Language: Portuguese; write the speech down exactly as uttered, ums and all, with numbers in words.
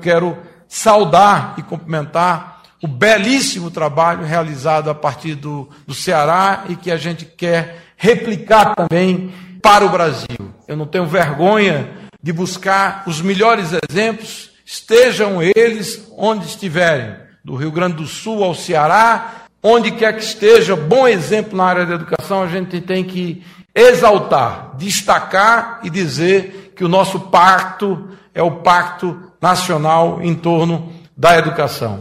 quero saudar e cumprimentar o belíssimo trabalho realizado a partir do, do Ceará e que a gente quer replicar também para o Brasil. Eu não tenho vergonha de buscar os melhores exemplos, estejam eles onde estiverem, do Rio Grande do Sul ao Ceará, onde quer que esteja, bom exemplo na área da educação, a gente tem que exaltar, destacar e dizer que o nosso pacto é o pacto nacional em torno da educação.